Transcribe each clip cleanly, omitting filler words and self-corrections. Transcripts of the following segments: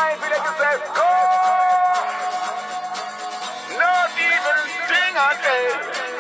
mind for you say, go. Not even thing I tell.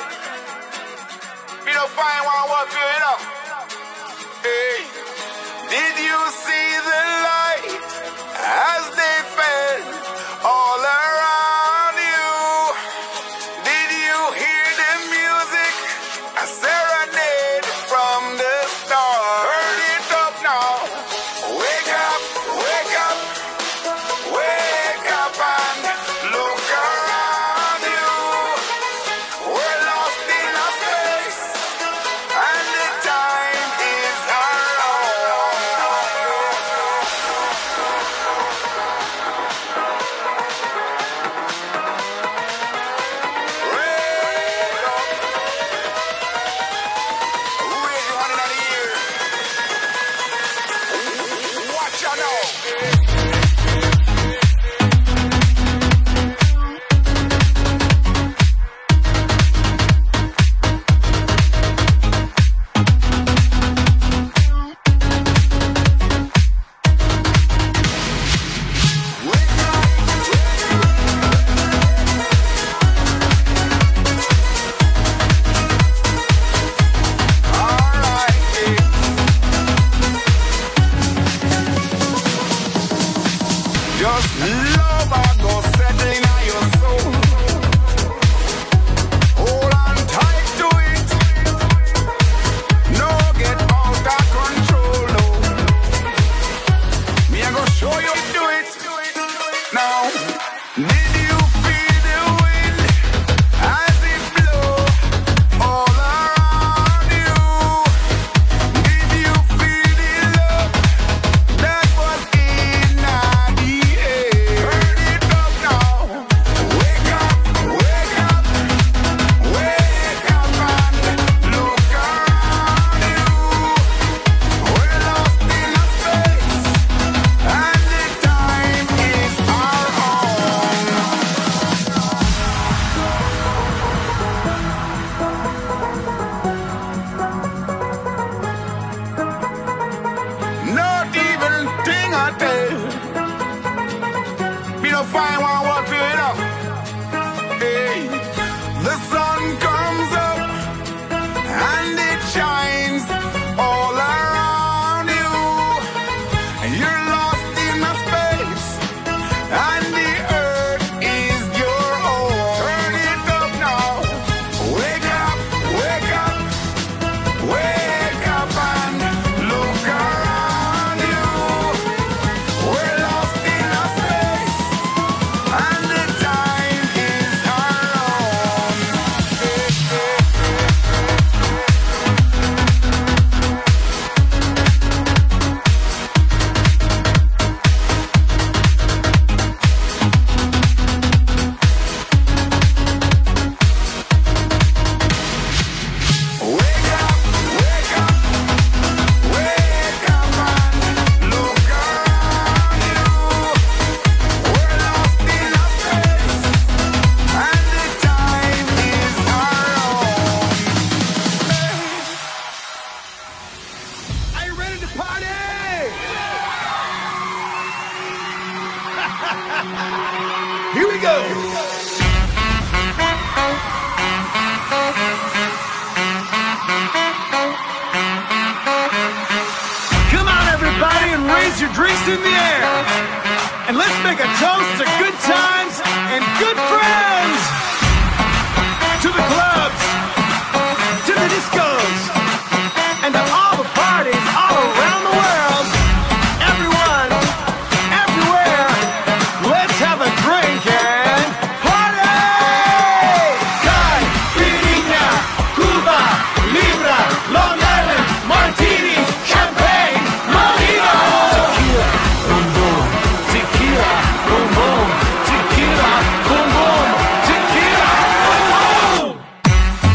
Me no find one what for you know. Hey, did you see the light as they fell all around you? Did you hear the music? A serenade from the stars. Turn it up now. Wake up, wake up, wake up and look around you. We're lost in a space and the time is our own. Raise up. Who is the one in the ear? Watch out now. Just love and go settle in your soul. Hold on tight to it. No get out of control, no. Me I go show you do it. Now, did you feel the wind as it blow all around you? Did you feel the love that was in the air? Turn it up now. Wake up, wake up, wake up and look around you. We're lost in a space and the time is our own. Not even thing I tell. Me no find one what for you know. Hey, the sun comes up and it shines all around you. And you're lost in a space and the earth is your own. Turn it up now. Wake up, wake up, wake up and look around you. We're lost in a space and the time is our own. Wake up, wake up, wake up and look around you. We're lost in a space and the time is our own. Are you ready to party? Here we go. Come on, everybody, and raise your drinks in the air. And let's make a toast to good times and good friends. To the clubs, to the discos, and to all the parties all around the world. Everyone, everywhere, let's have a drink and party! Caipirinha, Cuba, Libra, Long Island, Martinis, Champagne, Mojito. Tequila, boom boom, tequila, boom boom, tequila, boom boom, tequila, boom boom.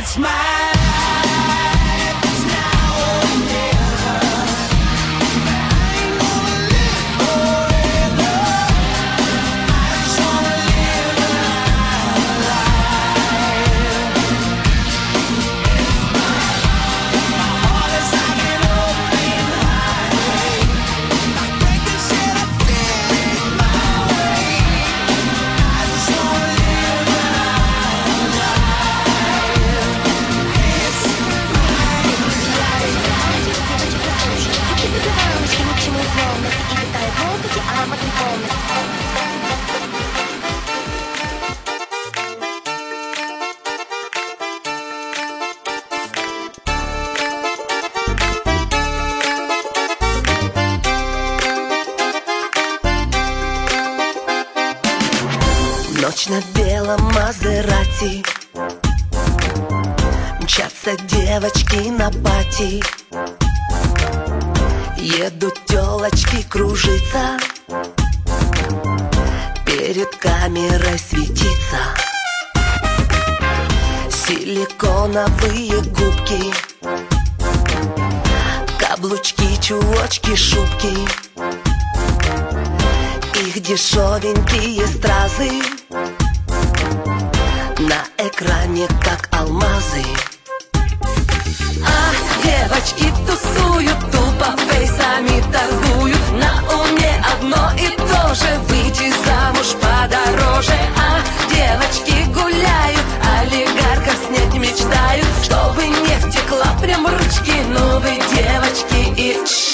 It's my life, it's now or never. I ain't gonna live forever. I just wanna live my life. It's my heart is like an open highway. Like breaking shit up in my way. I just wanna live my Ночь на белом Мазерати, мчатся девочки на пати. Едут тёлочки кружиться, перед камерой светиться. Силиконовые губки, каблучки, чулочки, шубки. Их дешевенькие стразы на экране как алмазы. Ах, девочки тусуют, тупо фейсами торгуют. На уме одно и то же, выйти замуж подороже. Ах, девочки гуляют, олигархов снять мечтают, чтобы нефть текла прям ручки новой девочки и...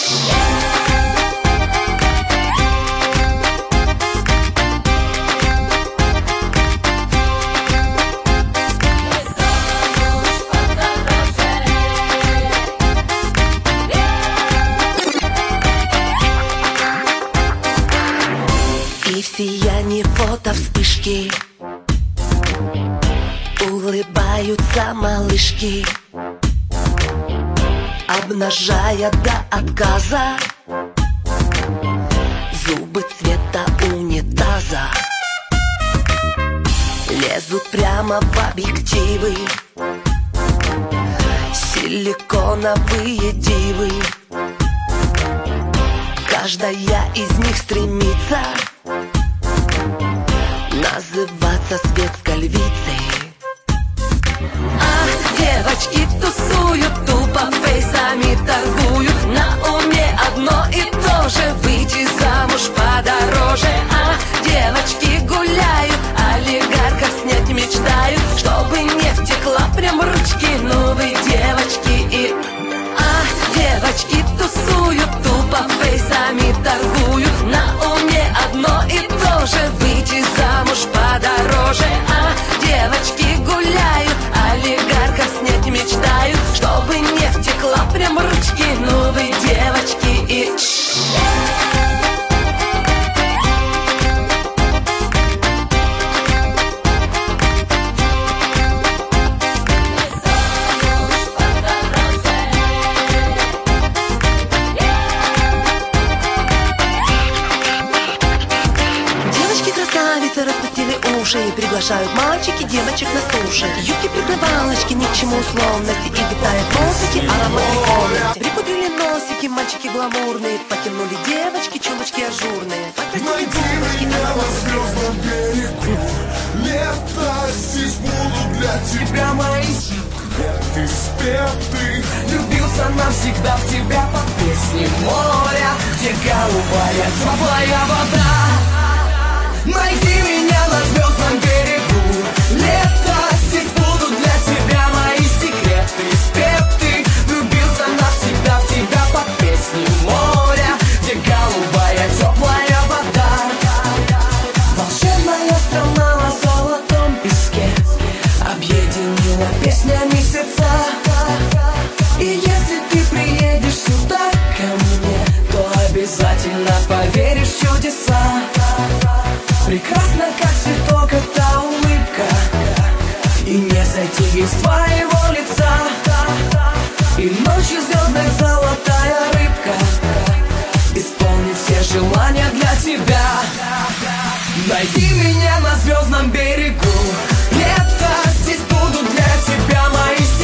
И в сиянии фото вспышки улыбаются малышки, обнажая до отказа зубы цвета унитаза. Лезут прямо в объективы силиконовые дивы. Каждая из них стремится называться светской львицей. Ах, девочки тусуют, тупо фейсами торгуют. На уме одно и то же, выйти замуж подороже. Ах, девочки гуляют, олигархов снять мечтают, чтобы нефть текла прям ручки новой девочки и... Ах, девочки тусуют, тупо фейсами торгуют. На уме одно и то же, выйти замуж подороже. А девочки гуляют, олигархов снять мечтают, чтобы нефть текла прям ручки новой девочки и... Распустили уши и приглашают мальчики девочек на суши. Юбки прикрывалочки, ни к чему условности. И витают носики, ароматной комнате. Припудрили носики, мальчики гламурные. Потянули девочки, чулочки ажурные. Найди меня на звездном берегу. Лето здесь буду для тебя, мои секреты спеты. Влюбился навсегда в тебя под песни моря, где голубая теплая вода. Найди меня на звездном берегу. Лето здесь буду для тебя, мои секреты спеты. Влюбился навсегда в тебя под песни моря, где голубая теплая вода. Волшебная страна на золотом песке объединила песнями сердца. И если ты приедешь сюда ко мне, то обязательно поверишь в чудеса. Прекрасно, как цветок, эта улыбка, и не сойти из твоего лица. И ночью звездная золотая рыбка исполнит все желания для тебя. Найди меня на звездном берегу. Лето здесь буду для тебя, мои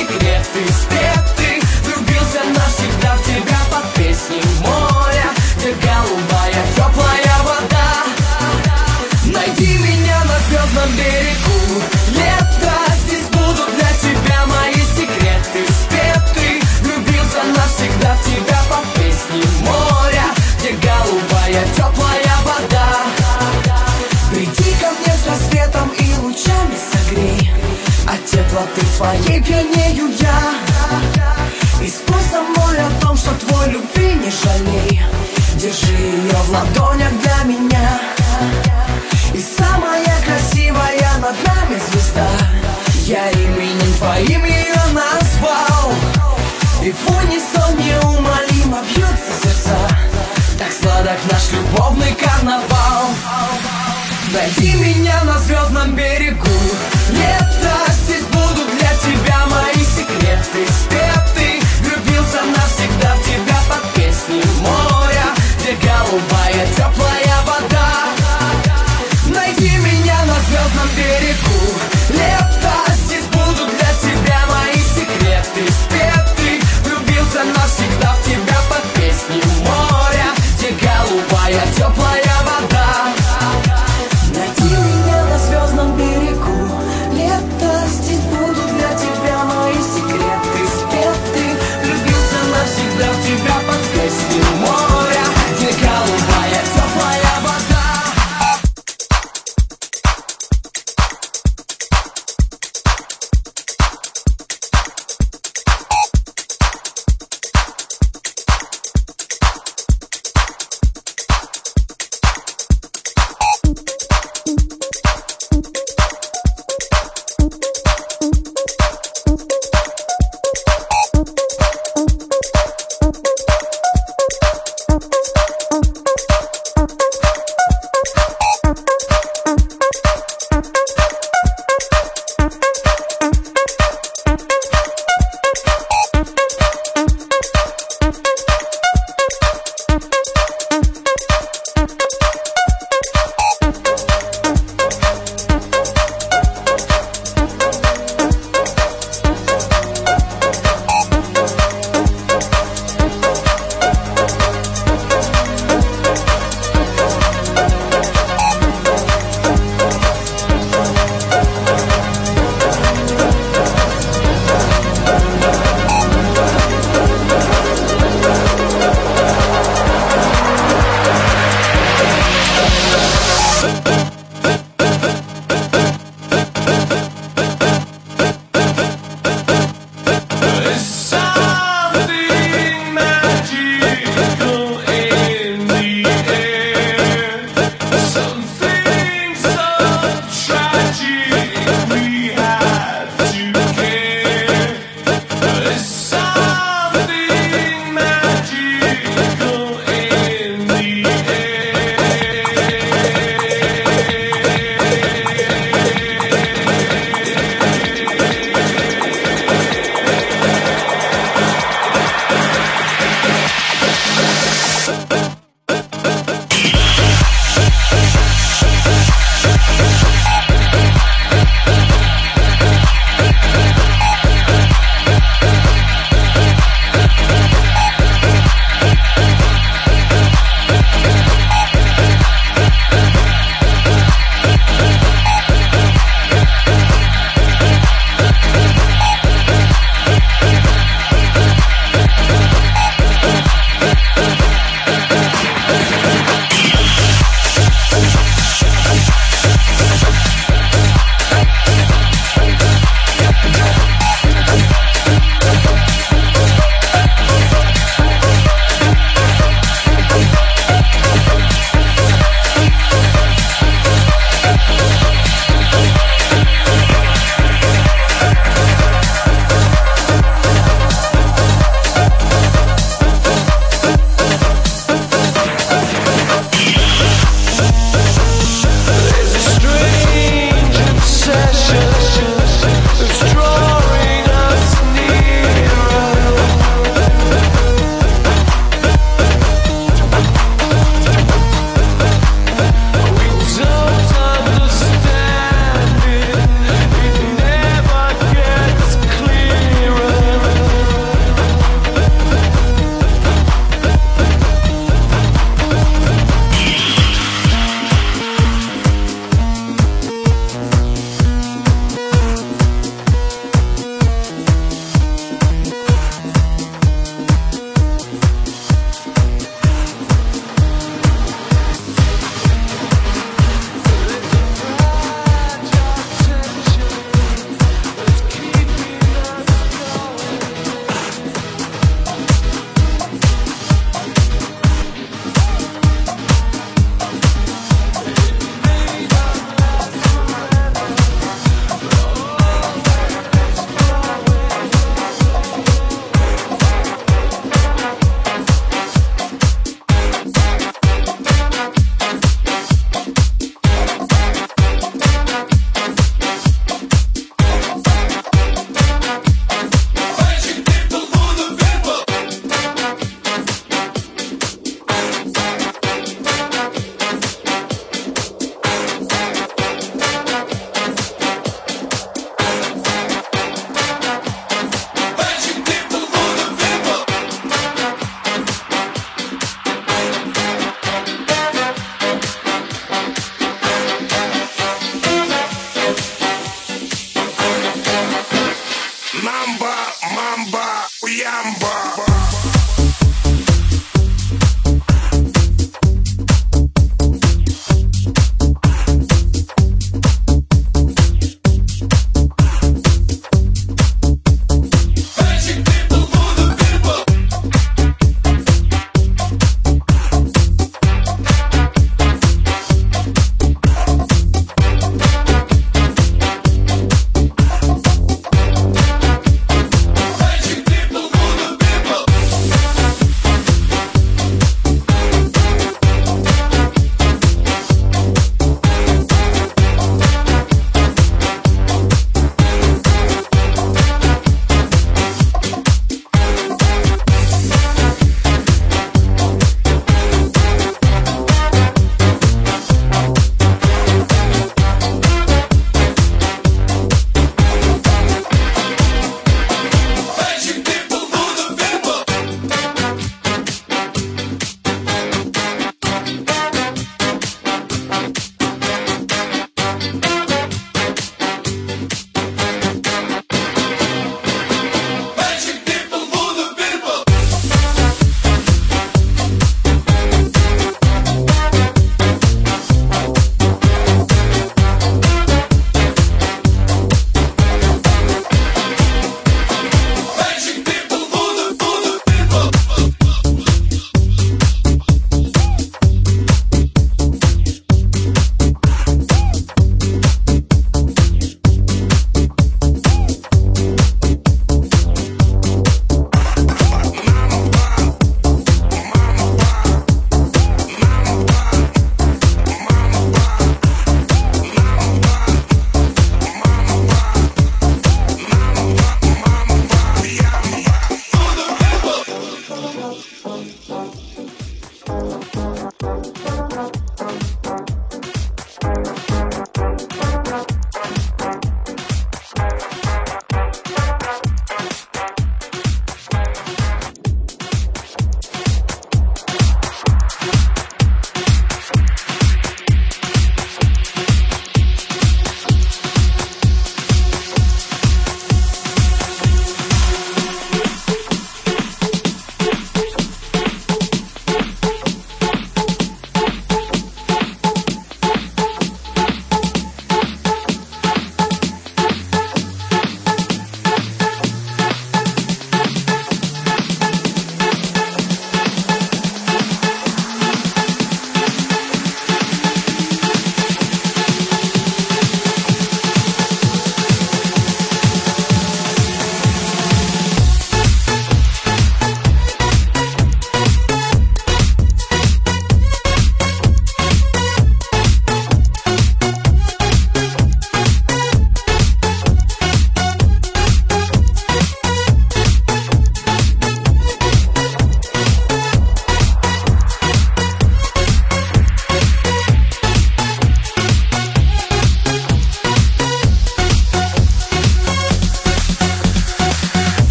теплоты твоей пьянею я. И спой со мной о том, что твой любви не жалей. Держи ее в ладонях для меня. И самая красивая над нами звезда, я именем твоим ее назвал. И в унисон неумолимо бьются сердца. Так сладок наш любовный карнавал. Найди меня на звездном берегу. Лето, здесь будут для тебя мои секреты. Спетый, влюбился навсегда в тебя под песни моря, где голубая теплая вода. Найди меня на звездном берегу. Лето, здесь будут для тебя мои секреты. Спетый, влюбился навсегда в тебя под песни моря, где голубая теплая вода. Найди меня на звездном берегу.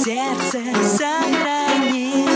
сердце сохрани.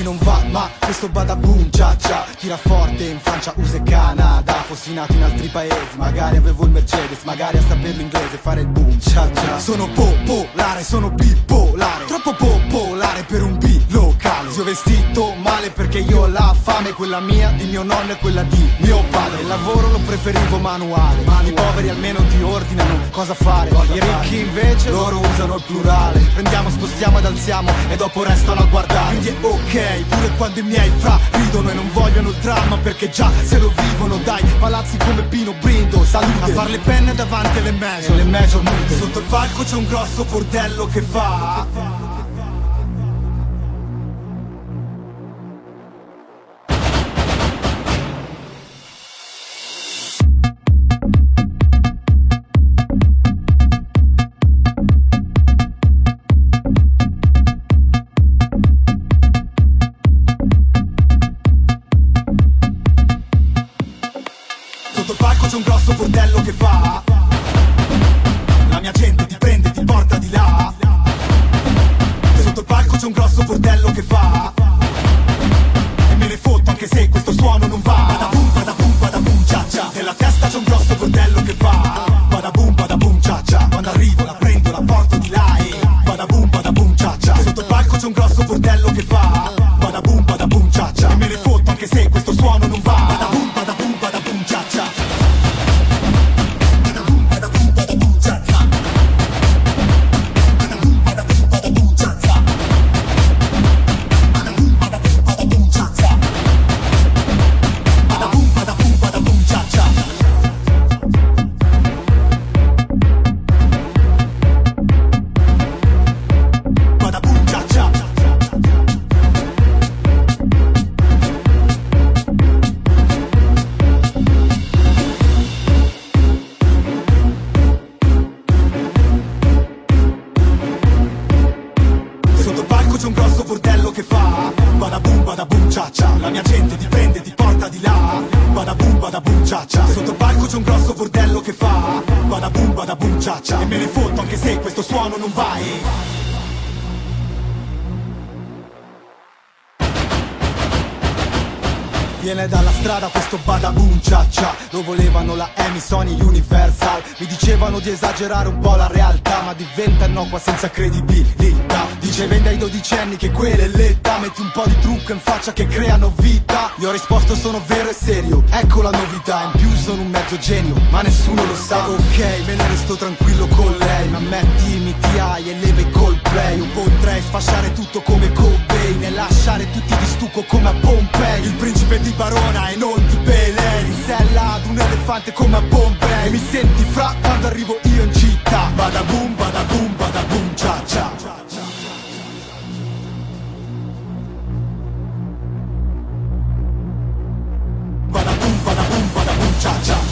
qui non va, ma questo badaboom cia cia tira forte in Francia, USA e Canada. Fossi nato in altri paesi, magari avevo il Mercedes, magari a saperlo inglese fare il boom cia cia. Sono popolare, sono bipolare, troppo popolare per un bilocale. Io vestito male perché io ho la fame, quella mia, di mio nonno e quella di mio padre. Il lavoro lo preferivo manuale, i poveri almeno ti ordinano cosa fare, i ricchi invece loro usano il plurale. Prendiamo, spostiamo ed alziamo e dopo restano a guardare. Quindi è ok, pure quando i miei fra ridono e non vogliono il dramma perché già se lo vivono. Dai, palazzi come Pino Brindo, salute, a far le penne davanti alle major, le major mute. Sotto il palco c'è un grosso bordello che fa. Sotto il palco c'è un grosso bordello che fa. La mia gente ti prende, ti porta di là. Sotto il palco c'è un grosso bordello che fa. E me ne fotto anche se questo suono non va. Badaboom, cia cia. Nella testa c'è un grosso bordello che fa. Badaboom, cia cia. Quando arrivo la prendo, la porto di là. E badaboom, cia cia. Sotto il palco c'è un grosso bordello che fa. Badaboom, cia cia. E me ne fotto anche se questo suono non va. Badaboom, cia cia. C'è un grosso bordello che fa. Badaboom, cia cia. La mia gente ti prende, ti porta di là. Badaboom, cia cia. Sotto il palco c'è un grosso bordello che fa. Badaboom, cia cia. E me ne fotto anche se questo suono non va. Viene dalla strada questo badaboom cia cia. Lo volevano la EMI, Sony, Universal. Mi dicevano di esagerare un po' la realtà, ma diventa innocua senza credibilità. Dice vende ai 12 anni che quella è l'età. Metti un po' di trucco in faccia che creano vita. Io ho risposto sono vero e serio, ecco la novità. In più sono un mezzo genio, ma nessuno lo sa. Ok, me ne resto tranquillo con lei, ma mettimi TI e leva i Coldplay. Io potrei sfasciare tutto come Cobain e lasciare tutti di stucco come a Pompei. Il principe di Barona e non di Pelé, in sella ad un elefante come a Bombay. E mi senti fra quando arrivo io in città. Badaboom, cia cia. Badaboom, cia cia.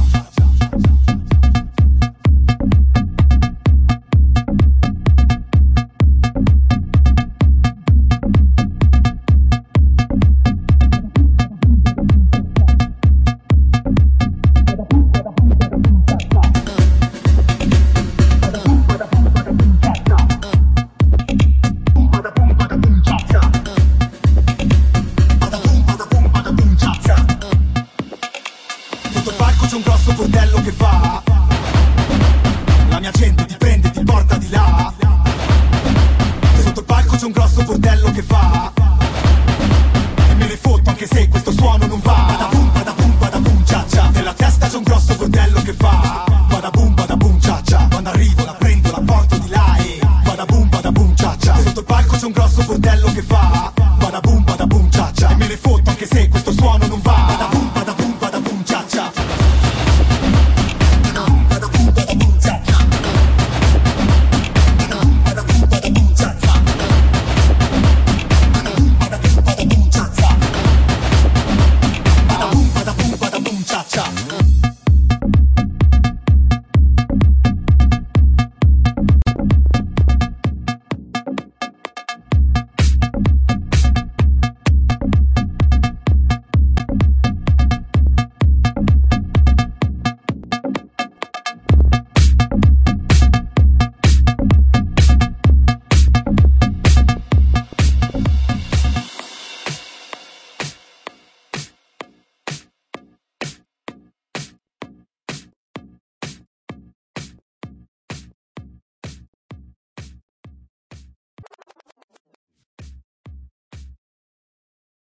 C'è un grosso bordello che fa. La mia gente ti prende, ti porta di là. Sotto il palco c'è un grosso bordello che fa.